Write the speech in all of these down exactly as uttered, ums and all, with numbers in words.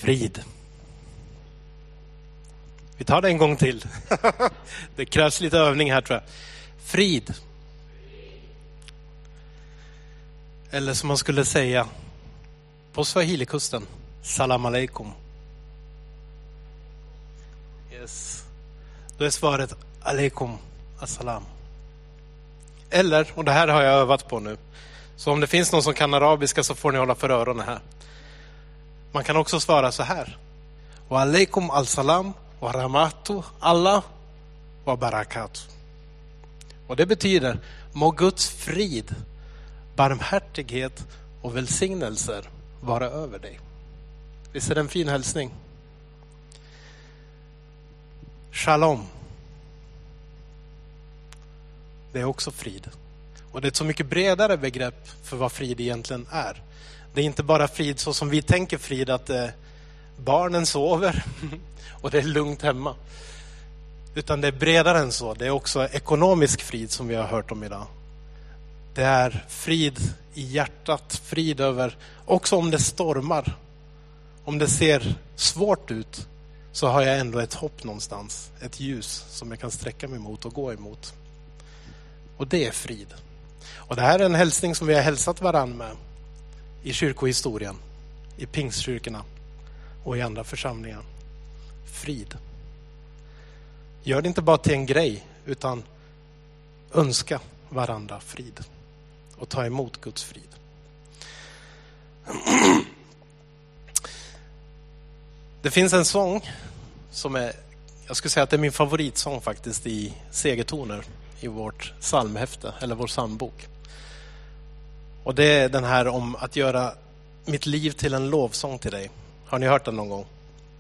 Frid. Vi tar det en gång till. Det krävs lite övning här, tror jag. Frid. Eller som man skulle säga på Swahili-kusten, salam aleikum. Yes. Då är svaret aleikum assalam. Eller, och det här har jag övat på nu, så om det finns någon som kan arabiska så får ni hålla för öronen här. Man kan också svara så här: wa alaikum al-salam wa rahmatu Allah wa barakat. Och det betyder: må Guds frid, barmhärtighet och välsignelser vara över dig. Visst är det en fin hälsning? Shalom. Det är också frid. Och det är ett så mycket bredare begrepp för vad frid egentligen är. Det är inte bara frid så som vi tänker frid, att eh, barnen sover och det är lugnt hemma. Utan det är bredare än så. Det är också ekonomisk frid som vi har hört om idag. Det är frid i hjärtat, frid över, också om det stormar. Om det ser svårt ut så har jag ändå ett hopp någonstans. Ett ljus som jag kan sträcka mig mot och gå emot. Och det är frid. Och det här är en hälsning som vi har hälsat varann med i kyrkohistorien, i pingstkyrkorna och i andra församlingar. Frid. Gör det inte bara till en grej, utan önska varandra frid och ta emot Guds frid. Det finns en sång som är, jag skulle säga att det är min favoritsång faktiskt i segertoner i vårt psalmhäfte eller vår psalmbok. Och det är den här om att göra mitt liv till en lovsång till dig. Har ni hört den någon gång?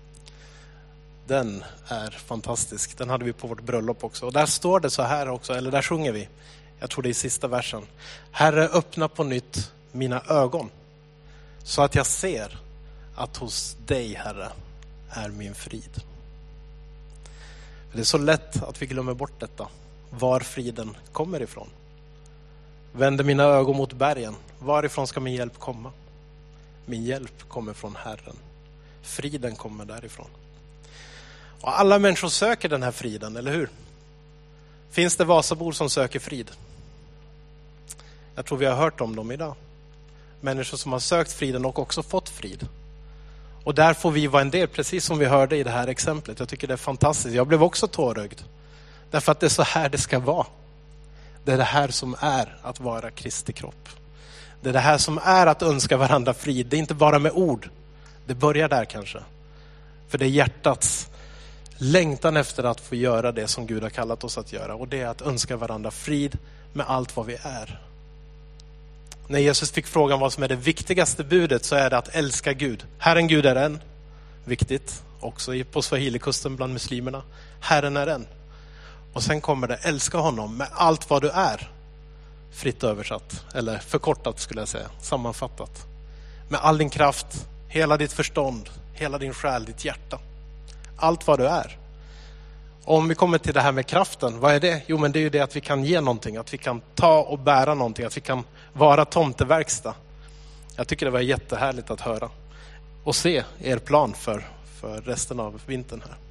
Den är fantastisk. Den hade vi på vårt bröllop också. Och där står det så här också, eller där sjunger vi. Jag tror det är i sista versen. Herre, öppna på nytt mina ögon, så att jag ser att hos dig, Herre, är min frid. Det är så lätt att vi glömmer bort detta. Var friden kommer ifrån. Vänder mina ögon mot bergen. Varifrån ska min hjälp komma? Min hjälp kommer från Herren. Friden kommer därifrån. Och alla människor söker den här friden, eller hur? Finns det Vasabor som söker frid? Jag tror vi har hört om dem idag. Människor som har sökt friden och också fått frid. Och där får vi vara en del, precis som vi hörde i det här exemplet. Jag tycker det är fantastiskt. Jag blev också tårögd. Därför att det är så här det ska vara. Det är det här som är att vara Kristi kropp. Det är det här som är att önska varandra frid. Det är inte bara med ord. Det börjar där kanske. För det är hjärtats längtan efter att få göra det som Gud har kallat oss att göra. Och det är att önska varandra frid med allt vad vi är. När Jesus fick frågan vad som är det viktigaste budet, så är det att älska Gud. Herren Gud är en. Viktigt. Också på Swahili-kusten bland muslimerna. Herren är en. Och sen kommer det: älska honom med allt vad du är. Fritt översatt. Eller förkortat skulle jag säga. Sammanfattat. Med all din kraft. Hela ditt förstånd. Hela din själ. Ditt hjärta. Allt vad du är. Och om vi kommer till det här med kraften. Vad är det? Jo, men det är ju det att vi kan ge någonting. Att vi kan ta och bära någonting. Att vi kan vara tomteverkstad. Jag tycker det var jättehärligt att höra. Och se er plan för, för resten av vintern här.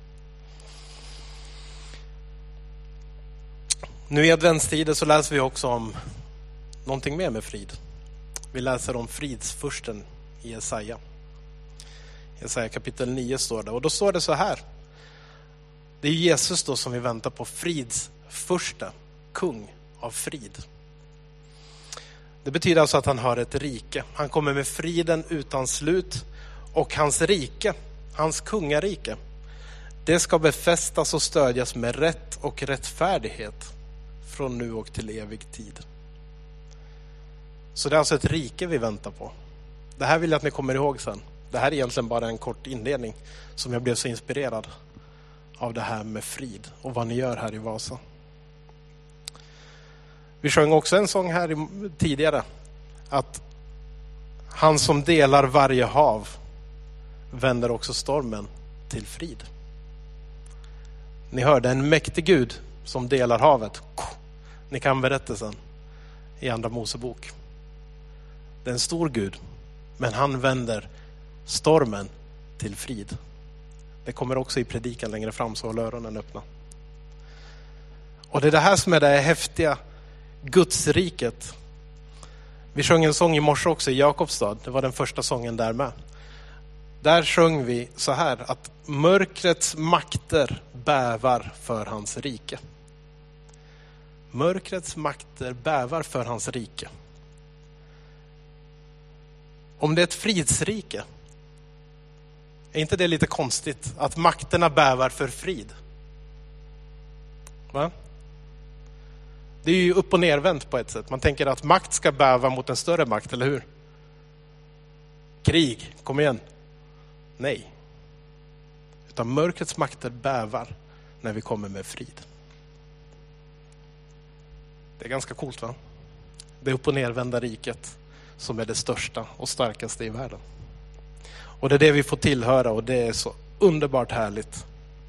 Nu i adventstider så läser vi också om någonting mer med frid. Vi läser om fridsfursten i Jesaja. Jesaja kapitel nio står det. Och då står det så här. Det är Jesus då som vi väntar på, fridsfurste, kung av frid. Det betyder alltså att han har ett rike. Han kommer med friden utan slut. Och hans rike, hans kungarike, det ska befästas och stödjas med rätt och rättfärdighet från nu och till evig tid. Så det är alltså ett rike vi väntar på. Det här vill jag att ni kommer ihåg sen. Det här är egentligen bara en kort inledning som jag blev så inspirerad av det här med frid och vad ni gör här i Vasa. Vi sjöng också en sång här tidigare, att han som delar varje hav vänder också stormen till frid. Ni hörde en mäktig Gud som delar havet. Ni kan berättelsen i andra Mosebok. Det är en stor Gud, men han vänder stormen till frid. Det kommer också i predikan längre fram, så håll öronen öppna. Och det är det här som är det häftiga Gudsriket. Vi sjöng en sång i morse också i Jakobstad. Det var den första sången där med. Där sjöng vi så här, att mörkrets makter bävar för hans rike. Mörkrets makter bävar för hans rike. Om det är ett fridsrike, är inte det lite konstigt att makterna bävar för frid? Va? Det är ju upp och nervänt på ett sätt. Man tänker att makt ska bäva mot en större makt, eller hur? Krig, kom igen. Nej. Utan mörkrets makter bävar när vi kommer med frid. Det är ganska coolt, va? Det upp och nervända riket som är det största och starkaste i världen. Och det är det vi får tillhöra, och det är så underbart härligt.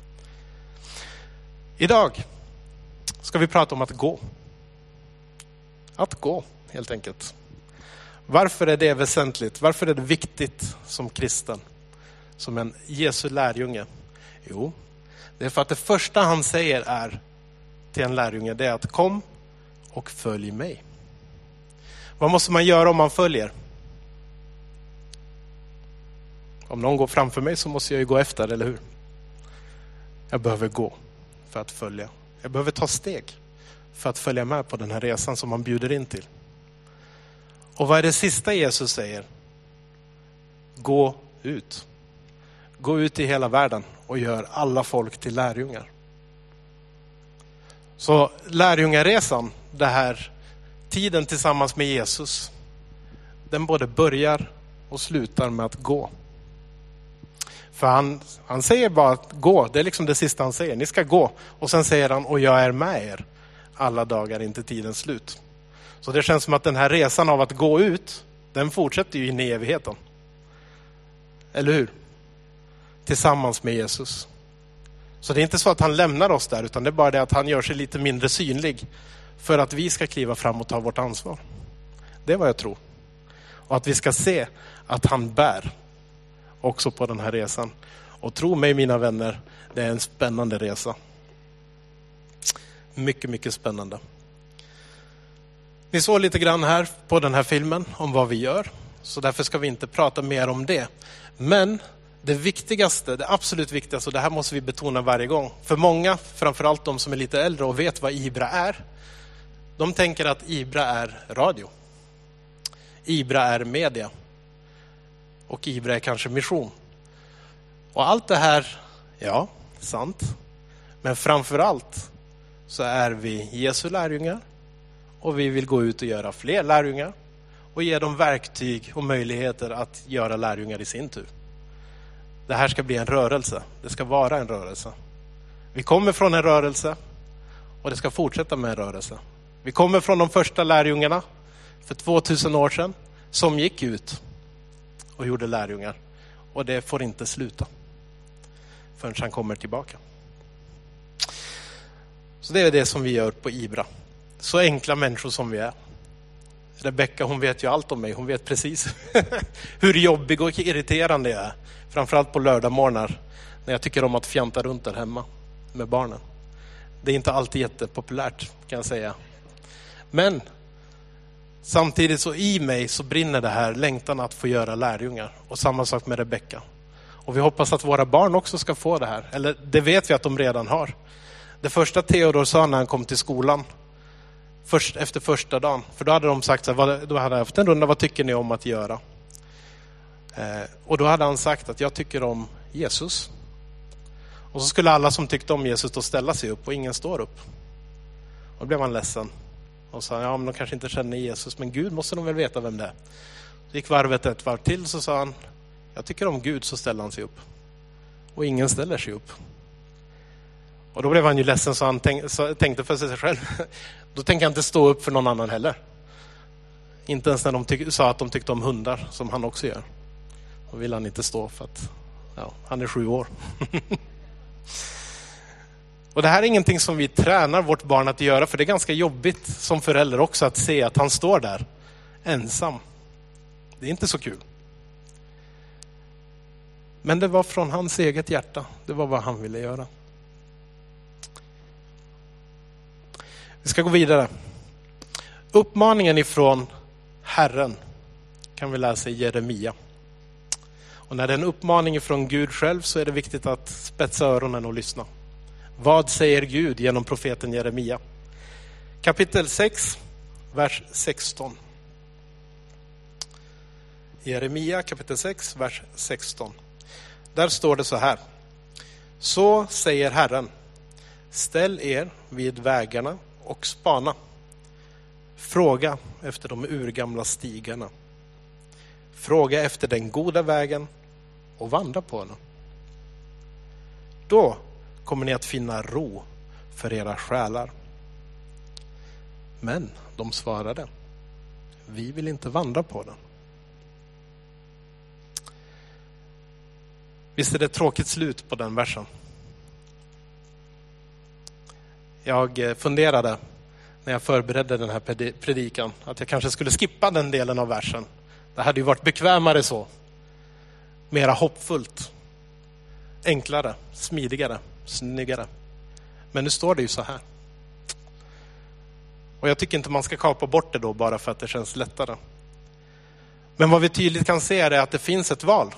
Idag ska vi prata om att gå. Att gå, helt enkelt. Varför är det väsentligt? Varför är det viktigt som kristen? Som en Jesu lärjunge? Jo, det är för att det första han säger är till en lärjunge, det är att kom och följ mig. Vad måste man göra om man följer? Om någon går framför mig så måste jag ju gå efter, eller hur? Jag behöver gå för att följa. Jag behöver ta steg för att följa med på den här resan som man bjuder in till. Och vad är det sista Jesus säger? Gå ut. Gå ut i hela världen och gör alla folk till lärjungar. Så lärjungaresan, det här tiden tillsammans med Jesus, den både börjar och slutar med att gå. För han, han säger bara att gå, det är liksom det sista han säger. Ni ska gå. Och sen säger han, och jag är med er alla dagar inte tidens slut. Så det känns som att den här resan av att gå ut, den fortsätter ju in i evigheten. Eller hur? Tillsammans med Jesus. Så det är inte så att han lämnar oss där, utan det är bara det att han gör sig lite mindre synlig för att vi ska kliva fram och ta vårt ansvar. Det är vad jag tror. Och att vi ska se att han bär också på den här resan. Och tro mig, mina vänner, det är en spännande resa. Mycket, mycket spännande. Ni såg lite grann här på den här filmen om vad vi gör. Så därför ska vi inte prata mer om det. Men det viktigaste, det absolut viktigaste, och det här måste vi betona varje gång. För många, framförallt de som är lite äldre och vet vad IBRA är. De tänker att IBRA är radio. IBRA är media. Och IBRA är kanske mission. Och allt det här, ja, sant. Men framförallt så är vi Jesu lärjungar. Och vi vill gå ut och göra fler lärjungar. Och ge dem verktyg och möjligheter att göra lärjungar i sin tur. Det här ska bli en rörelse. Det ska vara en rörelse. Vi kommer från en rörelse. Och det ska fortsätta med en rörelse. Vi kommer från de första lärjungarna för tvåtusen år sedan. Som gick ut och gjorde lärjungar. Och det får inte sluta förrän han kommer tillbaka. Så det är det som vi gör på IBRA. Så enkla människor som vi är. Rebecka, hon vet ju allt om mig. Hon vet precis hur jobbig och irriterande jag är. Framförallt på lördagmorgnar när jag tycker om att fjanta runt där hemma med barnen. Det är inte alltid jättepopulärt, kan jag säga. Men samtidigt så i mig så brinner det här längtan att få göra lärjungar. Och samma sak med Rebecka. Och vi hoppas att våra barn också ska få det här. Eller det vet vi att de redan har. Det första Theodor sa när han kom till skolan. Först, efter första dagen. För då hade de sagt så här, då hade jag haft en runda, vad tycker ni om att göra? Eh, och då hade han sagt att jag tycker om Jesus. Och så skulle alla som tyckte om Jesus då ställa sig upp och ingen står upp. Och då blev han ledsen. Och sa, ja men de kanske inte känner Jesus, men Gud måste de väl veta vem det är. Så gick varvet ett varv till, så sa han, jag tycker om Gud, så ställer han sig upp. Och ingen ställer sig upp. Och då blev han ju ledsen, så han tänk, så tänkte för sig själv. Då tänker jag inte stå upp för någon annan heller. Inte ens när de tyck, sa att de tyckte om hundar, som han också gör. Då vill han inte stå för att ja, han är sju år. Och det här är ingenting som vi tränar vårt barn att göra, för det är ganska jobbigt som förälder också att se att han står där ensam. Det är inte så kul. Men det var från hans eget hjärta. Det var vad han ville göra. Vi ska gå vidare. Uppmaningen ifrån Herren kan vi läsa i Jeremia. Och när det är en uppmaning ifrån Gud själv så är det viktigt att spetsa öronen och lyssna. Vad säger Gud genom profeten Jeremia? Kapitel sex, vers sexton. Jeremia kapitel sex, vers sexton. Där står det så här. Så säger Herren, ställ er vid vägarna och spana. Fråga efter de urgamla stigarna. Fråga efter den goda vägen och vandra på den. Då kommer ni att finna ro för era själar. Men de svarade, vi vill inte vandra på den. Visst är det ett tråkigt slut på den versen? Jag funderade när jag förberedde den här predikan att jag kanske skulle skippa den delen av versen. Det hade ju varit bekvämare så. Mera hoppfullt. Enklare, smidigare, snyggare. Men nu står det ju så här. Och jag tycker inte man ska kapa bort det då bara för att det känns lättare. Men vad vi tydligt kan se är att det finns ett val.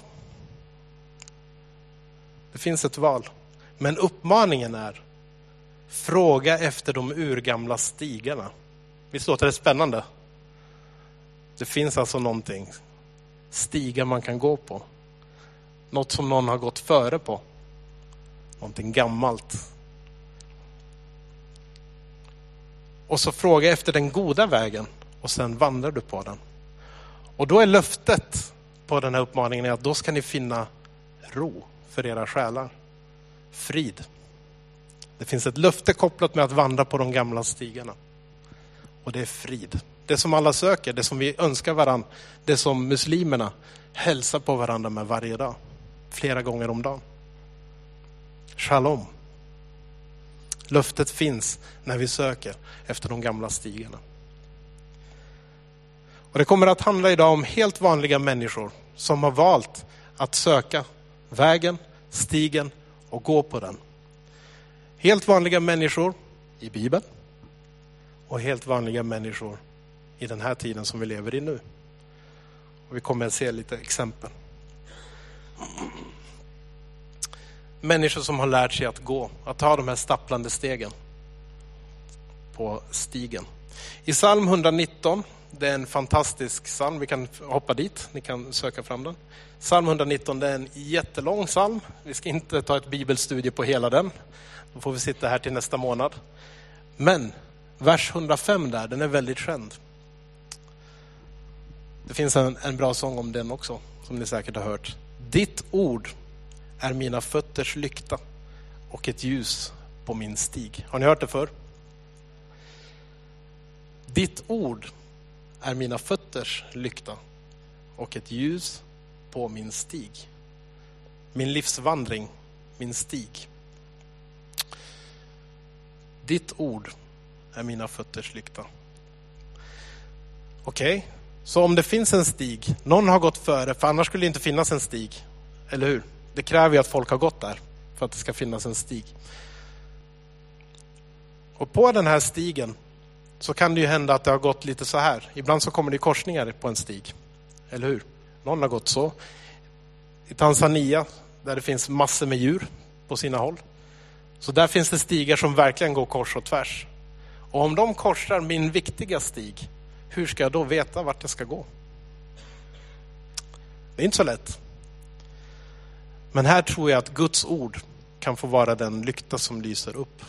Det finns ett val. Men uppmaningen är fråga efter de urgamla stigarna. Visst låter det spännande? Det finns alltså någonting. Stigar man kan gå på. Något som någon har gått före på. Någonting gammalt. Och så fråga efter den goda vägen. Och sen vandrar du på den. Och då är löftet på den här uppmaningen att då ska ni finna ro för era själar. Frid. Det finns ett löfte kopplat med att vandra på de gamla stigarna. Och det är frid. Det som alla söker, det som vi önskar varandra. Det som muslimerna hälsar på varandra med varje dag. Flera gånger om dagen. Shalom. Löftet finns när vi söker efter de gamla stigarna. Och det kommer att handla idag om helt vanliga människor som har valt att söka vägen, stigen och gå på den. Helt vanliga människor i Bibeln och helt vanliga människor i den här tiden som vi lever i nu. Och vi kommer att se lite exempel. Människor som har lärt sig att gå, att ta de här stapplande stegen på stigen. I psalm etthundranitton, det är en fantastisk psalm, vi kan hoppa dit, ni kan söka fram den. Psalm etthundranitton, det är en jättelång psalm, vi ska inte ta ett bibelstudie på hela den, då får vi sitta här till nästa månad. Men vers hundrafem där, den är väldigt känd. Det finns en, en bra sång om den också, som ni säkert har hört. Ditt ord är mina fötters lykta och ett ljus på min stig. Har ni hört det förr? Ditt ord är mina fötters lykta och ett ljus på min stig. Min livsvandring, min stig. Ditt ord är mina fötters lykta. Okej, okay. Så om det finns en stig, någon har gått före, för annars skulle det inte finnas en stig. Eller hur? Det kräver ju att folk har gått där för att det ska finnas en stig. Och på den här stigen så kan det ju hända att det har gått lite så här. Ibland så kommer det korsningar på en stig. Eller hur? Någon har gått så. I Tanzania, där det finns massor med djur på sina håll. Så där finns det stigar som verkligen går kors och tvärs. Och om de korsar min viktiga stig, hur ska jag då veta vart jag ska gå? Det är inte så lätt. Men här tror jag att Guds ord kan få vara den lykta som lyser upp.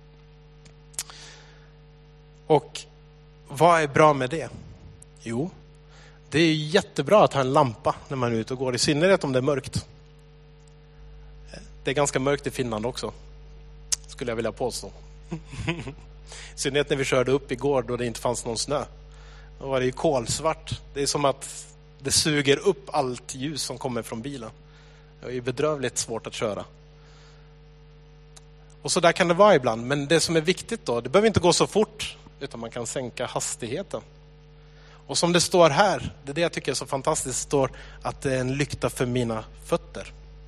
Och vad är bra med det? Jo, det är jättebra att ha en lampa när man är ute och går, i synnerhet om det är mörkt. Det är ganska mörkt i Finland också, skulle jag vilja påstå. I synnerhet när vi körde upp igår då det inte fanns någon snö. Då var det ju kolsvart. Det är som att det suger upp allt ljus som kommer från bilen. Det är ju bedrövligt svårt att köra. Och så där kan det vara ibland. Men det som är viktigt då, det behöver inte gå så fort, utan man kan sänka hastigheten. Och som det står här, det är det jag tycker är så fantastiskt, står att det är en lykta för mina fötter.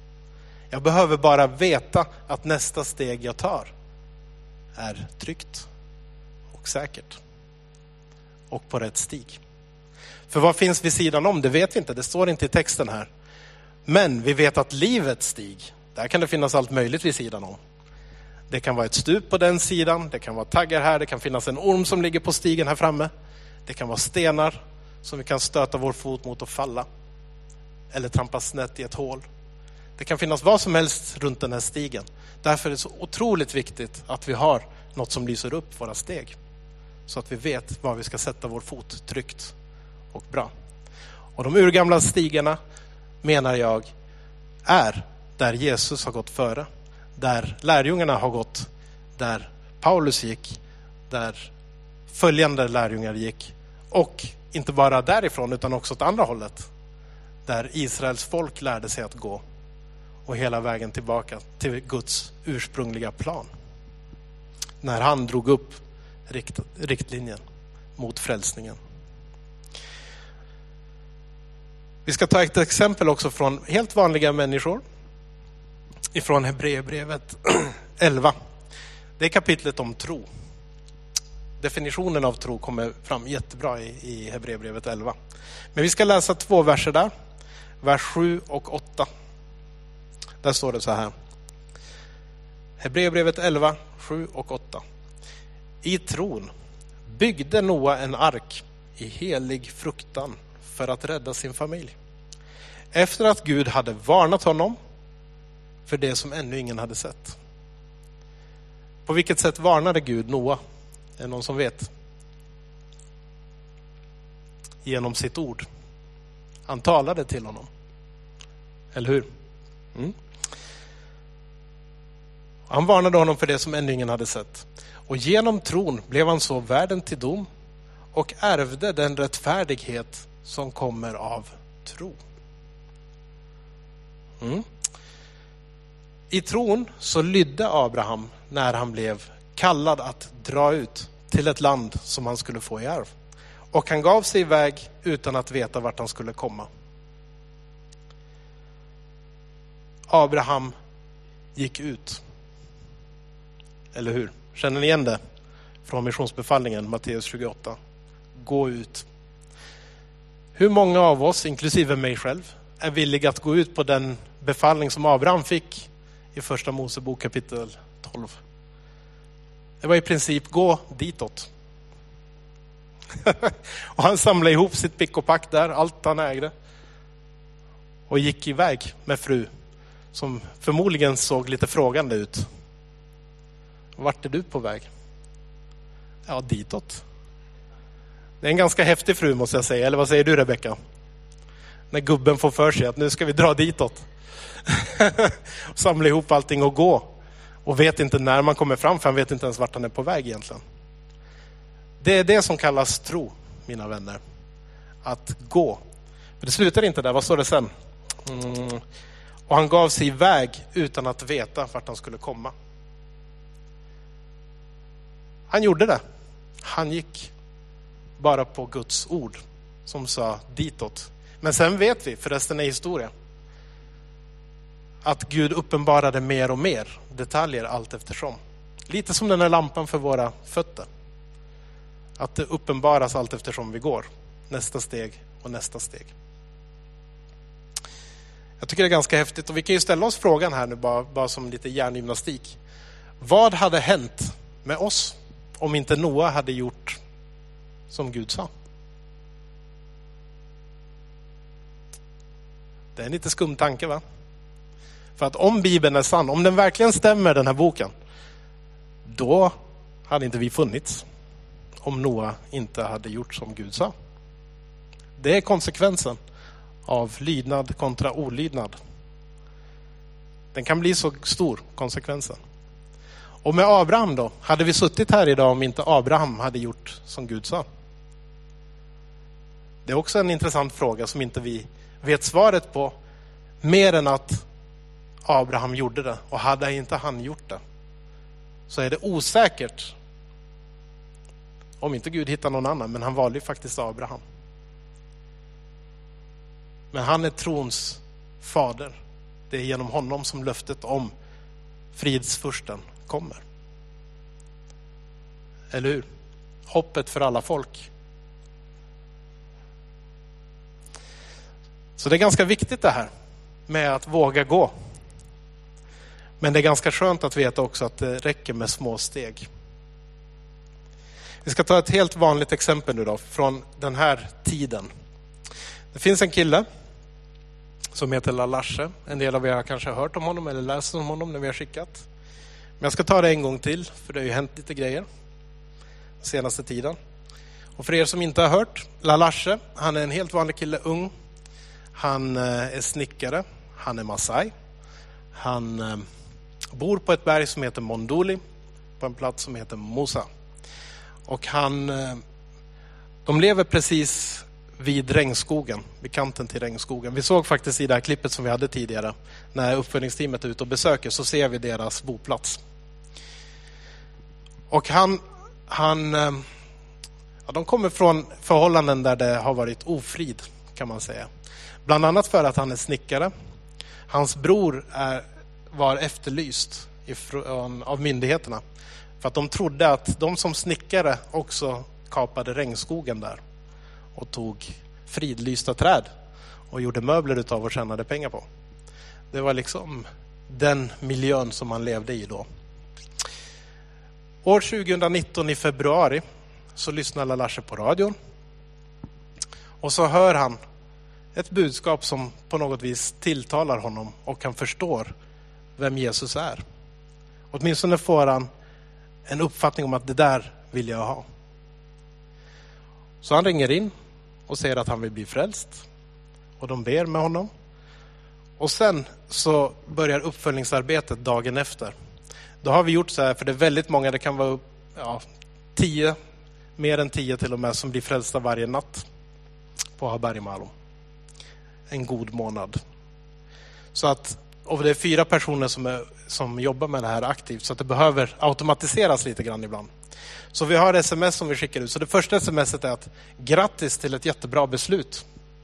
Jag behöver bara veta att nästa steg jag tar är tryggt och säkert och på rätt stig. För vad finns vid sidan om? Det vet vi inte, det står inte i texten här. Men vi vet att livets stig, där kan det finnas allt möjligt vid sidan om. Det kan vara ett stup på den sidan, det kan vara taggar här, det kan finnas en orm som ligger på stigen här framme. Det kan vara stenar som vi kan stöta vår fot mot och falla. Eller trampa snett i ett hål. Det kan finnas vad som helst runt den här stigen. Därför är det så otroligt viktigt att vi har något som lyser upp våra steg. Så att vi vet var vi ska sätta vår fot tryggt och bra. Och de urgamla stigarna, menar jag, är där Jesus har gått före. Där lärjungarna har gått. Där Paulus gick. Där följande lärjungar gick. Och inte bara därifrån utan också åt andra hållet. Där Israels folk lärde sig att gå. Och hela vägen tillbaka till Guds ursprungliga plan. När han drog upp rikt, riktlinjen mot frälsningen. Vi ska ta ett exempel också från helt vanliga människor. Ifrån Hebreerbrevet elva. Det är kapitlet om tro. Definitionen av tro kommer fram jättebra i, i Hebreerbrevet elva. Men vi ska läsa två verser där. Vers sju och åtta. Där står det så här. Hebreerbrevet elva, sju och åtta. I tron byggde Noa en ark i helig fruktan för att rädda sin familj. Efter att Gud hade varnat honom för det som ännu ingen hade sett. På vilket sätt varnade Gud Noa? Är det någon som vet? Genom sitt ord. Han talade till honom. Eller hur? Mm. Han varnade honom för det som ännu ingen hade sett. Och genom tron blev han så världen till dom och ärvde den rättfärdighet som kommer av tro. Mm. I tron så lydde Abraham när han blev kallad att dra ut till ett land som han skulle få i arv. Och han gav sig iväg utan att veta vart han skulle komma. Abraham gick ut. Eller hur? Känner ni igen det? Från missionsbefallningen, Matteus tjugoåtta. Gå ut. Hur många av oss, inklusive mig själv, är villiga att gå ut på den befallning som Abraham fick i första Mosebok kapitel tolv? Det var i princip gå ditåt. Och han samlade ihop sitt pick och pack där, allt han ägde. Och gick iväg med fru som förmodligen såg lite frågande ut. Vart är du på väg? Ja, ditåt. Det är en ganska häftig fru måste jag säga. Eller vad säger du, Rebecka? När gubben får för sig att nu ska vi dra ditåt. Samla ihop allting och gå. Och vet inte när man kommer fram, för han vet inte ens vart han är på väg egentligen. Det är det som kallas tro, mina vänner. Att gå. Men det slutar inte där, vad står det sen? Mm. Och han gav sig iväg utan att veta vart han skulle komma. Han gjorde det. Han gick bara på Guds ord som sa ditåt. Men sen vet vi, för resten är historia, att Gud uppenbarade mer och mer detaljer allt eftersom. Lite som den här lampan för våra fötter. Att det uppenbaras allt eftersom vi går. Nästa steg och nästa steg. Jag tycker det är ganska häftigt. Och vi kan ju ställa oss frågan här nu bara, bara som lite hjärngymnastik. Vad hade hänt med oss om inte Noa hade gjort som Gud sa? Det är en lite skum tanke, va? För att om Bibeln är sann, om den verkligen stämmer, den här boken, då hade inte vi funnits om Noa inte hade gjort som Gud sa. Det är konsekvensen av lydnad kontra olydnad. Den kan bli så stor, konsekvensen. Och med Abraham då? Hade vi suttit här idag om inte Abraham hade gjort som Gud sa? Det är också en intressant fråga som inte vi vet svaret på. Mer än att Abraham gjorde det. Och hade inte han gjort det, så är det osäkert. Om inte Gud hittar någon annan. Men han valde ju faktiskt Abraham. Men han är trons fader. det är genom honom som löftet om fridsfursten kommer. Eller hur? Hoppet för alla folk. Så det är ganska viktigt det här med att våga gå. Men det är ganska skönt att veta också att det räcker med små steg. Vi ska ta ett helt vanligt exempel nu då från den här tiden. Det finns en kille som heter Lalashe. En del av er har kanske hört om honom eller läst om honom när vi har skickat. Men jag ska ta det en gång till, för det har ju hänt lite grejer senaste tiden. Och för er som inte har hört, Lalashe, han är en helt vanlig kille, ung. Han är snickare, han är Masai. Han bor på ett berg som heter Monduli, på en plats som heter Musa. Och han, de lever precis vid regnskogen, vid kanten till regnskogen. Vi såg faktiskt i det här klippet som vi hade tidigare, när uppföljningsteamet är ute och besöker, så ser vi deras boplats. Och han, han ja, de kommer från förhållanden där det har varit ofrid, kan man säga. Bland annat för att han är snickare. Hans bror är, var efterlyst ifrån, av myndigheterna. För att de trodde att de som snickare också kapade regnskogen där. Och tog fridlysta träd. Och gjorde möbler utav och tjänade pengar på. Det var liksom den miljön som han levde i då. År tjugonitton i februari så lyssnar Lalashe på radion. Och så hör han ett budskap som på något vis tilltalar honom och han förstår vem Jesus är. Åtminstone får han en uppfattning om att det där vill jag ha. Så han ringer in och säger att han vill bli frälst. Och de ber med honom. Och sen så börjar uppföljningsarbetet dagen efter. Då har vi gjort så här, för det är väldigt många, det kan vara ja, tio, mer än tio till och med, som blir frälsta varje natt på Haberg Malum. En god månad. Så att, och det är fyra personer som, är, som jobbar med det här aktivt, så att det behöver automatiseras lite grann ibland. Så vi har sms som vi skickar ut. Så det första smset är att grattis till ett jättebra beslut.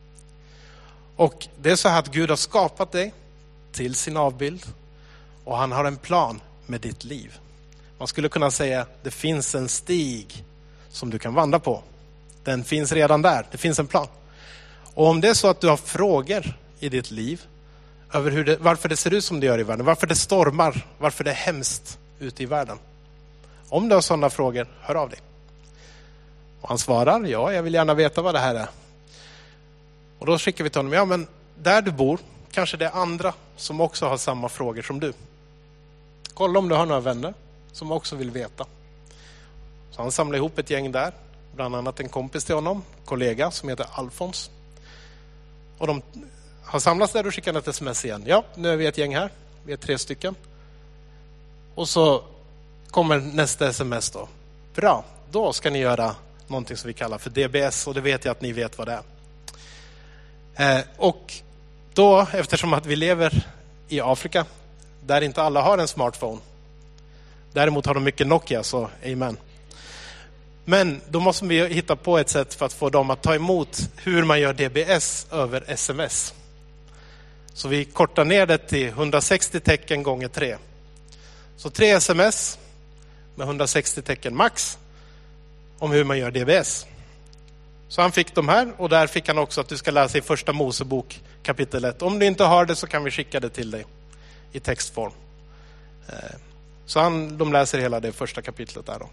Och det är så här att Gud har skapat dig till sin avbild och han har en plan med ditt liv. Man skulle kunna säga att det finns en stig som du kan vandra på. Den finns redan där. Det finns en plan. Och om det är så att du har frågor i ditt liv över hur det, varför det ser ut som det gör i världen, varför det stormar, varför det är hemskt ute i världen. Om du har sådana frågor, hör av dig. Och han svarar, ja, jag vill gärna veta vad det här är. Och då skickar vi till honom, ja men där du bor, kanske det är andra som också har samma frågor som du. Kolla om du har några vänner som också vill veta. Så han samlar ihop ett gäng där, bland annat en kompis till honom, kollega som heter Alfons. Och de har samlats där och skickat ett sms igen. Ja, nu är vi ett gäng här, vi är tre stycken. Och så kommer nästa sms då. Bra, då ska ni göra någonting som vi kallar för D B S, och det vet jag att ni vet vad det är. Eh, och då, eftersom att vi lever i Afrika, där inte alla har en smartphone. Däremot har de mycket Nokia, så amen. Men då måste vi hitta på ett sätt för att få dem att ta emot hur man gör D B S över sms. Så vi kortar ner det till hundrasextio tecken gånger tre. Så tre sms med hundrasextio tecken max om hur man gör D B S. Så han fick de här, och där fick han också att du ska läsa i första Mosebok kapitel ett. Om du inte har det så kan vi skicka det till dig i textform. Så han, de läser hela det första kapitlet där då.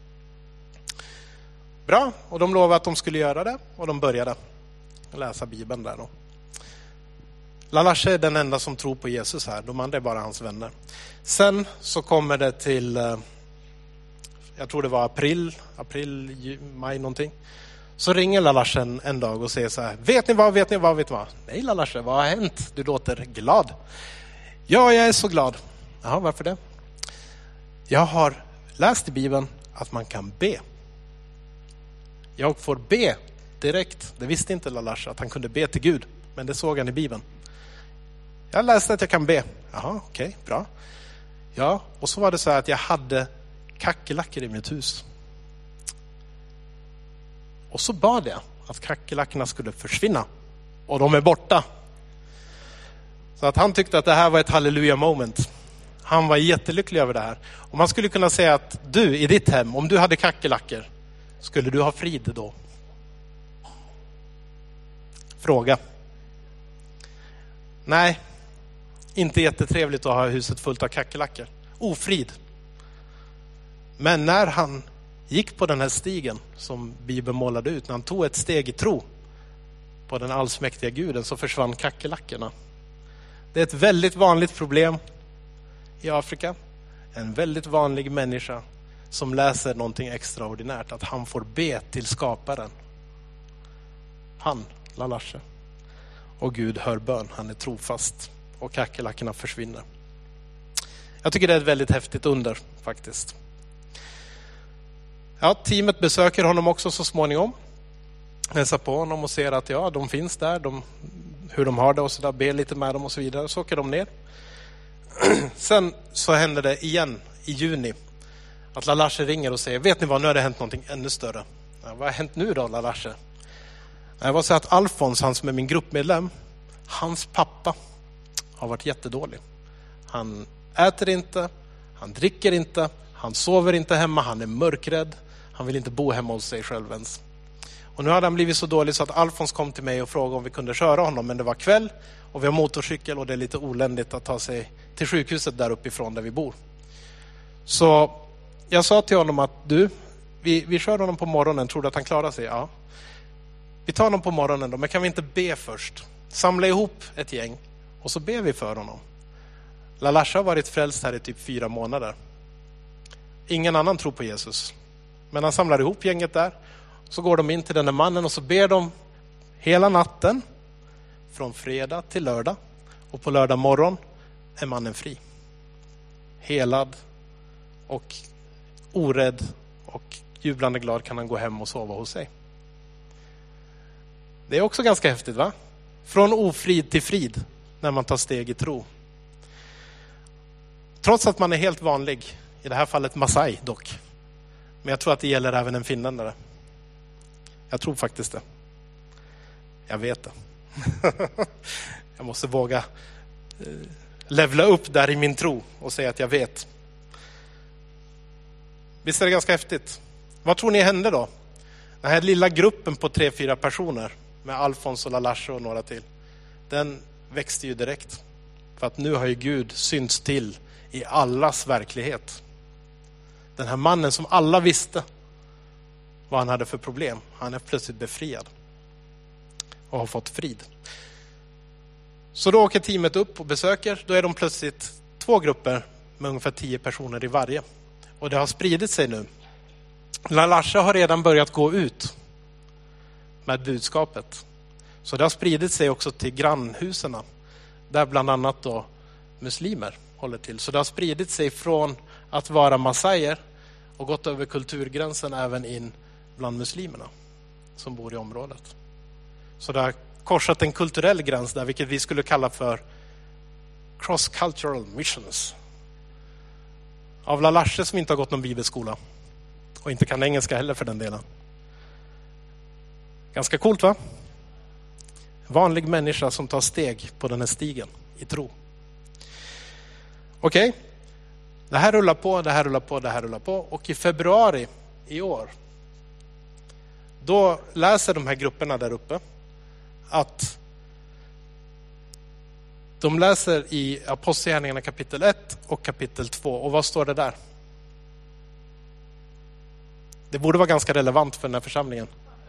Bra, och de lovade att de skulle göra det, och de började läsa Bibeln där då. Lalashe är den enda som tror på Jesus här, de andra är bara hans vänner. Sen så kommer det till, jag tror det var april, april, maj någonting. Så ringer Lalashe en, en dag och säger så här, vet ni vad, vet ni vad, vet ni vad? Nej Lalashe, vad har hänt? Du låter glad. Ja, jag är så glad. Jaha, varför det? Jag har läst i Bibeln att man kan be. Jag får be direkt. Det visste inte Lalashe att han kunde be till Gud. Men det såg han i Bibeln. Jag läste att jag kan be. Jaha, okej, okay, bra. Ja, och så var det så här att jag hade kackerlackor i mitt hus. Och så bad jag att kackerlackorna skulle försvinna. Och de är borta. Så Så att han tyckte att det här var ett halleluja moment. Han var jättelycklig över det här. Och man skulle kunna säga att du i ditt hem, om du hade kackerlackor, skulle du ha frid då? Fråga. Nej, inte jättetrevligt att ha huset fullt av kackerlackor. Ofrid. Men när han gick på den här stigen som Bibeln målade ut, när han tog ett steg i tro på den allsmäktiga guden, så försvann kackerlackorna. Det är ett väldigt vanligt problem i Afrika. En väldigt vanlig människa som läser någonting extraordinärt, att han får be till skaparen. Han, Lalashe. Och Gud hör bön, han är trofast. Och kackerlackorna försvinner. Jag tycker det är ett väldigt häftigt under faktiskt. Ja, teamet besöker honom också så småningom. Hälsar på honom och ser att ja, de finns där. De, hur de har det och så där. Ber lite med dem och så vidare. Så åker de ner. Sen så händer det igen i juni. Att Lalashe ringer och säger, vet ni vad, nu har det hänt någonting ännu större. Ja, vad har hänt nu då, Lalashe? Det var så att Alfons, han som är min gruppmedlem, hans pappa har varit jättedålig. Han äter inte, han dricker inte, han sover inte hemma, han är mörkrädd. Han vill inte bo hemma hos sig själv ens. Och nu hade han blivit så dålig så att Alfons kom till mig och frågade om vi kunde köra honom. Men det var kväll och vi har motorcykel och det är lite oländigt att ta sig till sjukhuset där uppifrån där vi bor. Så jag sa till honom att du, vi, vi kör honom på morgonen, tror du att han klarar sig? Ja. Vi tar honom på morgonen då, men kan vi inte be först? Samla ihop ett gäng och så ber vi för honom. Lalashe har varit frälst här i typ fyra månader. Ingen annan tror på Jesus. Men han samlar ihop gänget där. Så går de in till den här mannen och så ber de hela natten. Från fredag till lördag. Och på lördag morgon är mannen fri. Helad och orädd och jublande glad kan han gå hem och sova hos sig. Det är också ganska häftigt, va? Från ofrid till frid när man tar steg i tro. Trots att man är helt vanlig, i det här fallet Masai dock. Men jag tror att det gäller även en finländare. Jag tror faktiskt det. Jag vet det. Jag måste våga levla upp där i min tro och säga att jag vet. Visst är det ganska häftigt? Vad tror ni hände då? Den här lilla gruppen på tre, fyra personer med Alfons och Lalashe och några till, den växte ju direkt. För att nu har ju Gud synts till i allas verklighet. Den här mannen som alla visste vad han hade för problem, han är plötsligt befriad och har fått frid. Så då åker teamet upp och besöker. Då är de plötsligt två grupper med ungefär tio personer i varje. Och det har spridit sig nu. Lalashe har redan börjat gå ut med budskapet. Så det har spridit sig också till grannhusen. Där bland annat då muslimer håller till. Så det har spridit sig från att vara massajer och gått över kulturgränsen även in bland muslimerna som bor i området. Så det har korsat en kulturell gräns där, vilket vi skulle kalla för cross-cultural missions. Av Lalashe som inte har gått någon bibelskola och inte kan engelska heller för den delen. Ganska coolt, va? Vanlig människa som tar steg på den här stigen i tro. Okej. Okay. Det här rullar på, det här rullar på, det här rullar på. Och i februari i år, då läser de här grupperna där uppe att de läser i Apostlagärningarna kapitel ett och kapitel två. Och vad står det där? Det borde vara ganska relevant för den här församlingen.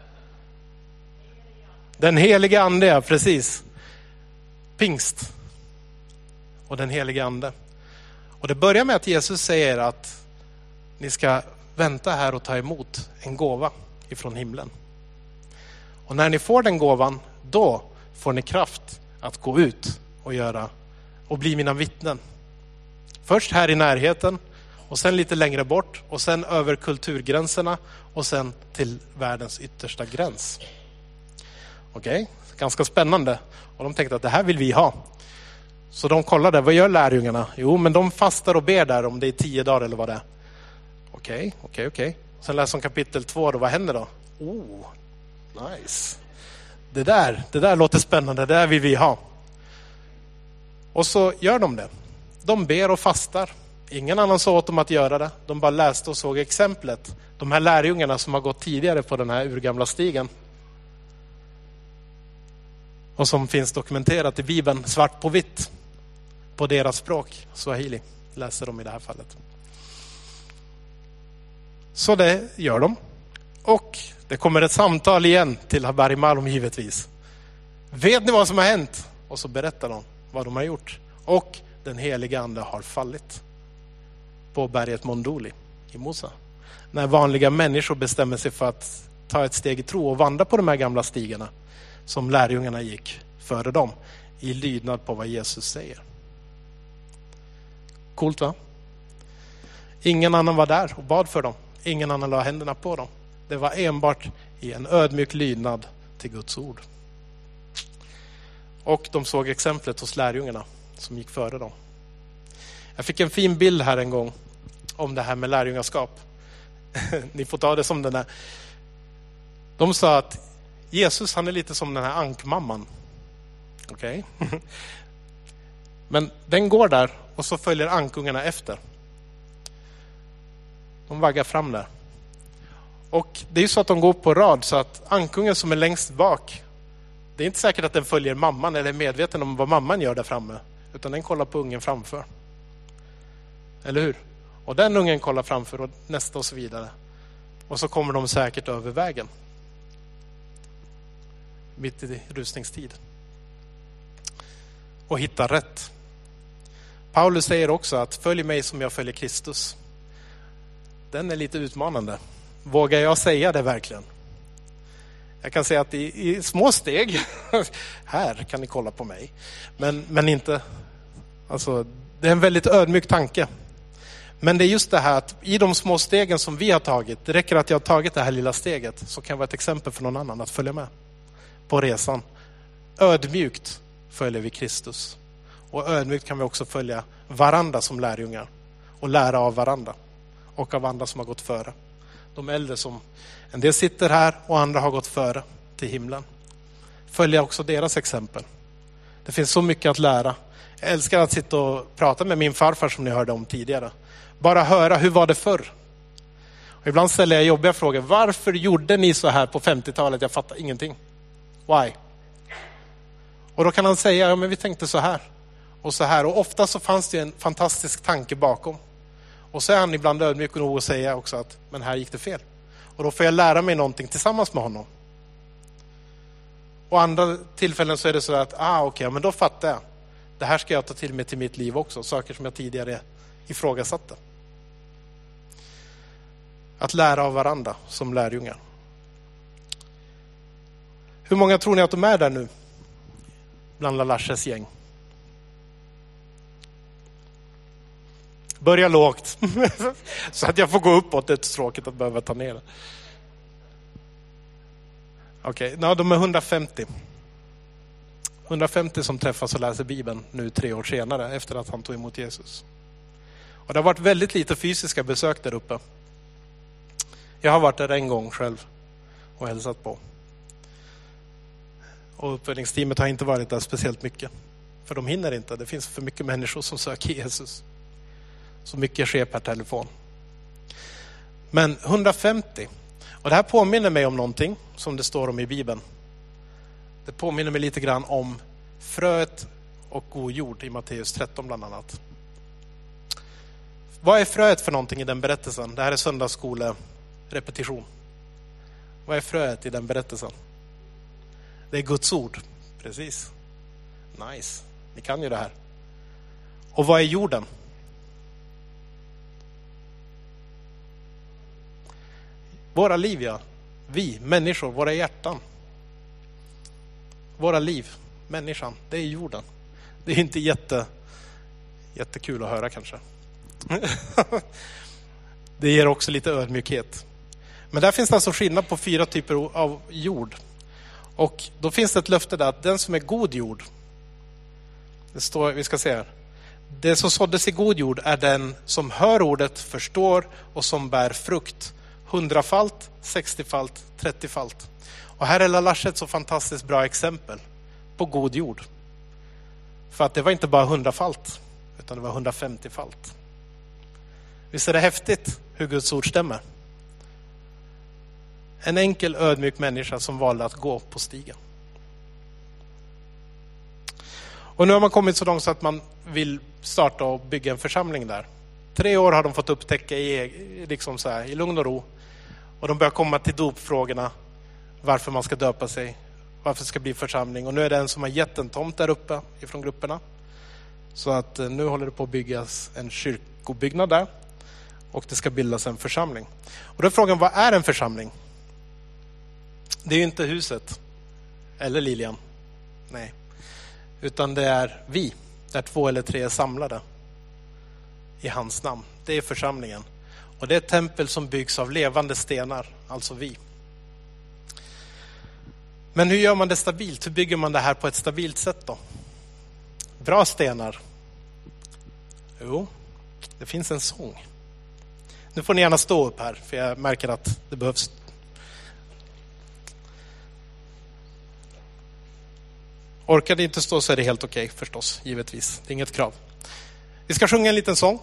Den heliga ande, ja, precis. Pingst. Och den heliga ande. Och det börjar med att Jesus säger att ni ska vänta här och ta emot en gåva ifrån himlen. Och när ni får den gåvan, då får ni kraft att gå ut och göra och bli mina vittnen. Först här i närheten och sen lite längre bort och sen över kulturgränserna och sen till världens yttersta gräns. Okej, okay. Ganska spännande. Och de tänkte att det här vill vi ha. Så de kollade, vad gör lärjungarna? Jo, men de fastar och ber där om det är tio dagar eller vad det är. Okej, okej, okej. Sen läser de kapitel två och vad händer då? Oh, nice. Det där, det där låter spännande, det där vill vi ha. Och så gör de det. De ber och fastar. Ingen annan sa åt dem att göra det. De bara läste och såg exemplet. De här lärjungarna som har gått tidigare på den här urgamla stigen. Och som finns dokumenterat i Bibeln svart på vitt. På deras språk, swahili, läser de i det här fallet. Så det gör de. Och det kommer ett samtal igen till Habari Malum givetvis. Vet ni vad som har hänt? Och så berättar de vad de har gjort. Och den heliga ande har fallit på berget Monduli i Mosa. När vanliga människor bestämmer sig för att ta ett steg i tro och vandra på de här gamla stigarna som lärjungarna gick före dem i lydnad på vad Jesus säger. Coolt, va? Ingen annan var där och bad för dem. Ingen annan la händerna på dem. Det var enbart i en ödmjuk lydnad till Guds ord. Och de såg exemplet hos lärjungarna som gick före dem. Jag fick en fin bild här en gång om det här med lärjungaskap. Ni får ta det som den här. De sa att Jesus, han är lite som den här ankmamman. Okej. Okay. Men den går där och så följer ankungarna efter. De vaggar fram där. Och det är ju så att de går på rad så att ankungen som är längst bak, det är inte säkert att den följer mamman eller är medveten om vad mamman gör där framme. Utan den kollar på ungen framför. Eller hur? Och den ungen kollar framför och nästa och så vidare. Och så kommer de säkert över vägen. Mitt i rusningstid. Och hittar rätt. Paulus säger också att följ mig som jag följer Kristus. Den är lite utmanande. Vågar jag säga det verkligen? Jag kan säga att i, i små steg, här kan ni kolla på mig. Men, men inte, alltså det är en väldigt ödmjuk tanke. Men det är just det här att i de små stegen som vi har tagit, det räcker att jag har tagit det här lilla steget, så kan vara ett exempel för någon annan att följa med på resan. Ödmjukt följer vi Kristus. Och ödmjukt kan vi också följa varandra som lärjungar. Och lära av varandra. Och av andra som har gått före. De äldre som, en del sitter här och andra har gått före till himlen. Följa också deras exempel. Det finns så mycket att lära. Jag älskar att sitta och prata med min farfar som ni hörde om tidigare. Bara höra, hur var det förr? Och ibland ställer jag jobbiga frågor. Varför gjorde ni så här på femtiotalet? Jag fattar ingenting. Why? Och då kan han säga, ja men vi tänkte så här. Och så här. Och ofta så fanns det en fantastisk tanke bakom. Och så är han ibland ödmjuk nog att säga också att, men här gick det fel. Och då får jag lära mig någonting tillsammans med honom. Och andra tillfällen så är det så att, ah okej, okay, men då fattar jag. Det här ska jag ta till mig till mitt liv också. Saker som jag tidigare ifrågasatte. Att lära av varandra som lärjungar. Hur många tror ni att de är där nu? Bland Lalashes gäng. Börja lågt. Så att jag får gå uppåt. Det är tråkigt att behöva ta ner det. Okej, okay. No, de är hundrafemtio. hundrafemtio som träffas och läser Bibeln nu tre år senare efter att han tog emot Jesus. Och det har varit väldigt lite fysiska besök där uppe. Jag har varit där en gång själv och hälsat på. Och uppföljningsteamet har inte varit där speciellt mycket. För de hinner inte. Det finns för mycket människor som söker Jesus. Så mycket sker per telefon. Men hundrafemtio. Och det här påminner mig om någonting som det står om i Bibeln. Det påminner mig lite grann om fröet och god jord i Matteus tretton bland annat. Vad är fröet för någonting i den berättelsen? Det här är söndagsskolerepetition. Vad är fröet i den berättelsen? Det är Guds ord. Precis. Nice. Ni kan ju det här. Och vad är jorden? Våra liv, ja. Vi, människor, våra hjärtan. Våra liv, människan, det är jorden. Det är inte jätte, jättekul att höra kanske. Det ger också lite ödmjukhet. Men där finns det alltså skillnad på fyra typer av jord. Och då finns det ett löfte där att den som är god jord, det står, vi ska se här. Det som såddes i god jord är den som hör ordet, förstår och som bär frukt. Hundrafalt, sextiofalt, trettiofalt. Och här är Lalashe ett så fantastiskt bra exempel på god jord. För att det var inte bara hundrafalt, utan det var hundrafemtiofalt. Visst är det häftigt hur Guds ord stämmer? En enkel ödmjuk människa som valde att gå på stigen. Och nu har man kommit så långt så att man vill starta och bygga en församling där. Tre år har de fått upptäcka i, liksom så här, i lugn och ro. Och de börjar komma till dopfrågorna. Varför man ska döpa sig. Varför det ska bli församling. Och nu är det en som har gett en tomt där uppe ifrån grupperna. Så att nu håller det på att byggas en kyrkobyggnad där. Och det ska bildas en församling. Och då är frågan, vad är en församling? Det är ju inte huset. Eller Lilian. Nej. Utan det är vi. Där två eller tre är samlade. I hans namn. Det är församlingen. Och det är ett tempel som byggs av levande stenar. Alltså vi. Men hur gör man det stabilt? Hur bygger man det här på ett stabilt sätt då? Bra stenar. Jo, det finns en sång. Nu får ni gärna stå upp här. För jag märker att det behövs. Orkar ni inte stå så är det helt okej förstås. Givetvis. Det är inget krav. Vi ska sjunga en liten sång.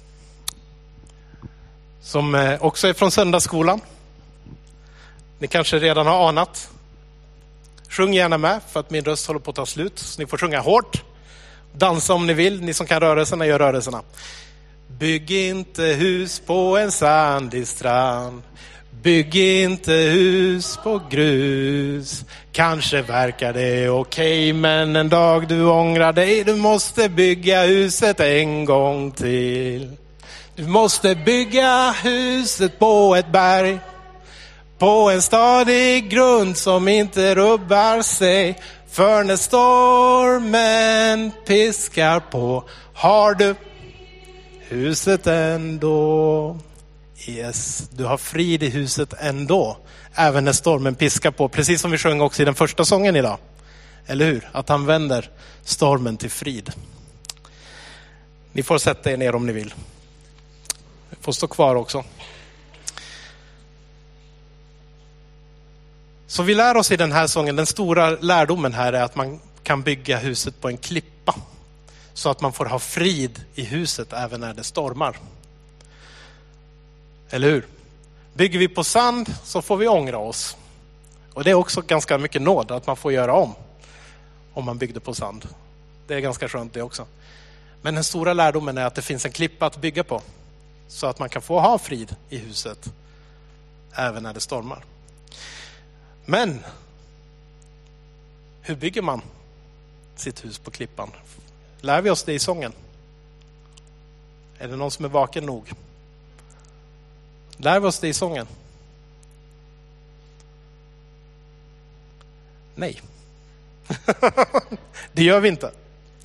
Som också är från söndagsskolan. Ni kanske redan har anat. Sjung gärna med för att min röst håller på att ta slut. Så ni får sjunga hårt. Dansa om ni vill. Ni som kan rörelserna gör rörelserna. Bygg inte hus på en sandig strand. Bygg inte hus på grus. Kanske verkar det okej, men en dag du ångrar dig. Du måste bygga huset en gång till. Du måste bygga huset på ett berg. På en stadig grund som inte rubbar sig. För när stormen piskar på har du huset ändå. Yes, du har frid i huset ändå. Även när stormen piskar på. Precis som vi sjöng också i den första sången idag. Eller hur? Att han vänder stormen till frid. Ni får sätta er ner om ni vill. Ni får stå kvar också. Så vi lär oss i den här sången, den stora lärdomen här är att man kan bygga huset på en klippa. Så att man får ha frid i huset även när det stormar. Eller hur? Bygger vi på sand så får vi ångra oss. Och det är också ganska mycket nåd att man får göra om. Om man byggde på sand. Det är ganska skönt det också. Men den stora lärdomen är att det finns en klippa att bygga på. Så att man kan få ha frid i huset. Även när det stormar. Men hur bygger man sitt hus på klippan? Lär vi oss det i sången? Är det någon som är vaken nog? Lär vi oss det i sången? Nej. Det gör vi inte.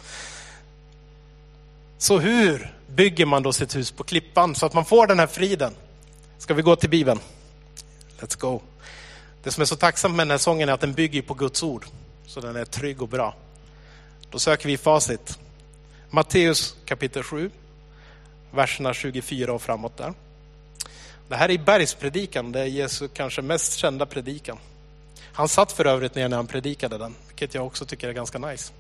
Så hur bygger man då sitt hus på klippan så att man får den här friden? Ska vi gå till Bibeln? Let's go. Det som är så tacksamt med den här sången är att den bygger på Guds ord. Så den är trygg och bra. Då söker vi facit. Matteus kapitel sju. Verserna tjugofyra och framåt där. Det här är bergspredikan. Det är Jesu kanske mest kända predikan. Han satt för övrigt ner när han predikade den. Vilket jag också tycker är ganska nice.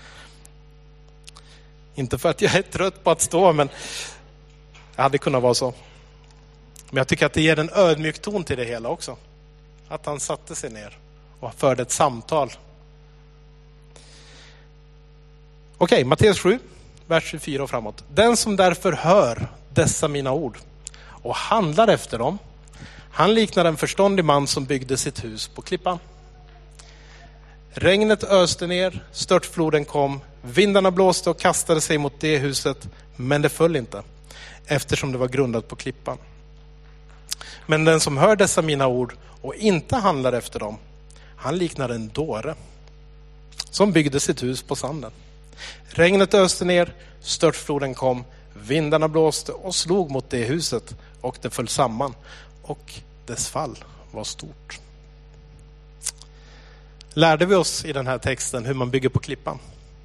Inte för att jag är trött på att stå, men det hade kunnat vara så. Men jag tycker att det ger en ödmjuk ton till det hela också. Att han satte sig ner och förde ett samtal. Okej, Matteus sju, vers tjugofyra och framåt. Den som därför hör dessa mina ord och handlar efter dem, han liknar en förståndig man som byggde sitt hus på klippan. Regnet öste ner, störtfloden kom, vindarna blåste och kastade sig mot det huset, men det föll inte, eftersom det var grundat på klippan. Men den som hör dessa mina ord och inte handlar efter dem, han liknar en dåre som byggde sitt hus på sanden. Regnet öste ner, störtfloden kom, vindarna blåste och slog mot det huset och det föll samman och dess fall var stort. Lärde vi oss i den här texten hur man bygger på klippan?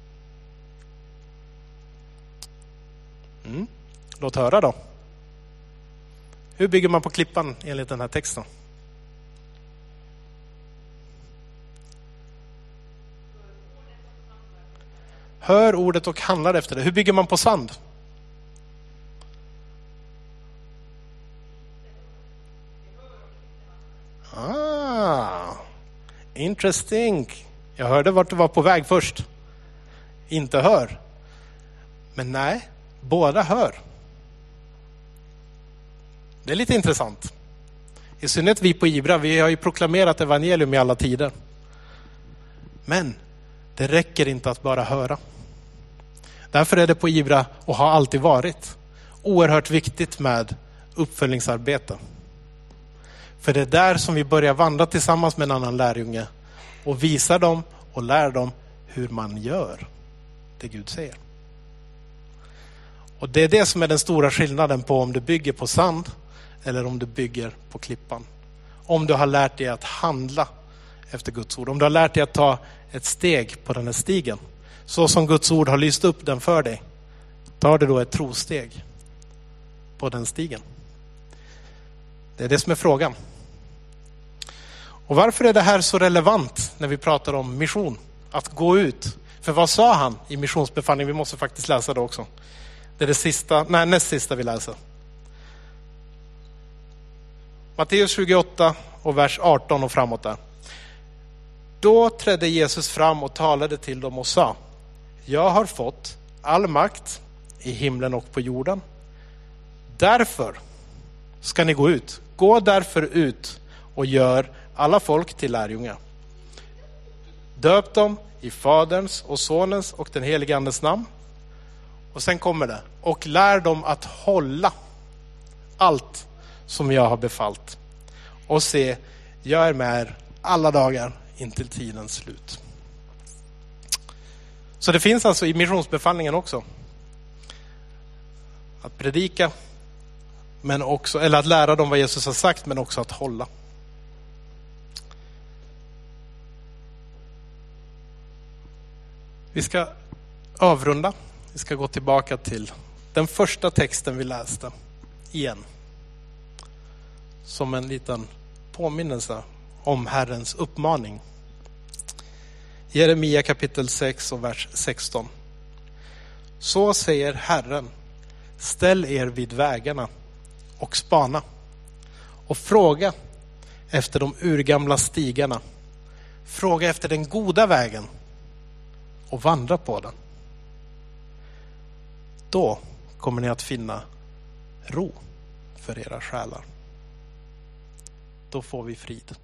Mm. Låt höra då. Hur bygger man på klippan enligt den här texten? hör ordet och handlar efter det. Hur bygger man på sand? Ah, interesting. Jag hörde vart du var på väg först. Inte hör. Men nej, båda hör. Det är lite intressant. I synnerhet vi på Ibra, vi har ju proklamerat evangelium i alla tider. Men det räcker inte att bara höra. Därför är det på Ibra, och har alltid varit, oerhört viktigt med uppföljningsarbete. För det är där som vi börjar vandra tillsammans med en annan lärjunge och visar dem och lär dem hur man gör det Gud säger. Och det är det som är den stora skillnaden på om du bygger på sand eller om du bygger på klippan. Om du har lärt dig att handla efter Guds ord. Om du har lärt dig att ta ett steg på den här stigen. Så som Guds ord har lyst upp den för dig. Tar du då ett trosteg på den stigen. Det är det som är frågan. Och varför är det här så relevant när vi pratar om mission? Att gå ut. För vad sa han i missionsbefallningen? Vi måste faktiskt läsa det också. Det är det sista, nej, näst sista vi läser. Matteus tjugoåtta och vers arton och framåt där. Då trädde Jesus fram och talade till dem och sa: jag har fått all makt i himlen och på jorden. Därför ska ni gå ut. Gå därför ut och gör alla folk till lärjungar. Döp dem i Faderns och Sonens och den helige Andes namn. Och sen kommer det. Och lär dem att hålla allt som jag har befallt. Och se, jag är med er alla dagar intill tidens slut. Så det finns alltså i missionsbefallningen också. Att predika, men också, eller att lära dem vad Jesus har sagt, men också att hålla. Vi ska avrunda. Vi ska gå tillbaka till den första texten vi läste igen. Som en liten påminnelse om Herrens uppmaning. Jeremia kapitel sex och vers sexton. Så säger Herren: ställ er vid vägarna och spana och fråga efter de urgamla stigarna. Fråga efter den goda vägen och vandra på den. Då kommer ni att finna ro för era själar. Då får vi frid.